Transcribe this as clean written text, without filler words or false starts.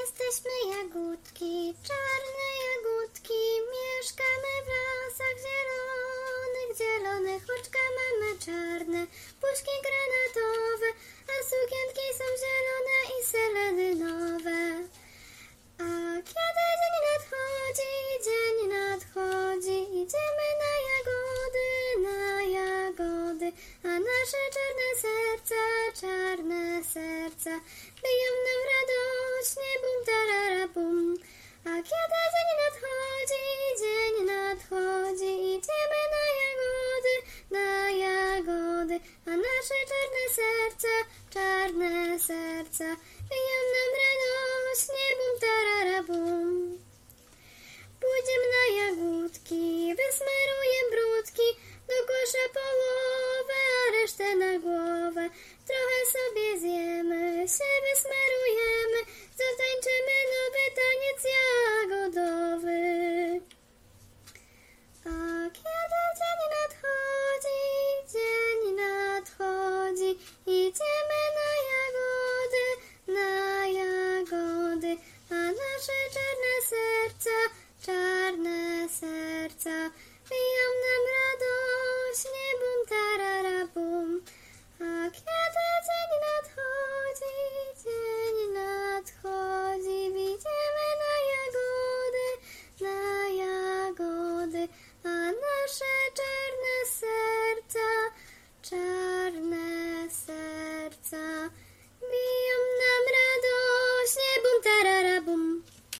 Jesteśmy jagódki, czarne jagódki, mieszkamy w lasach zielonych, zielonych, oczka mamy czarne, puszki granatowe, a sukienki są zielone i seledynowe. A kiedy dzień nadchodzi, idziemy na jagody, a nasze czarne serca, biją nam radośnie, bum tarara bum. A kiedy dzień nadchodzi, idziemy na jagody, a nasze czarne serca,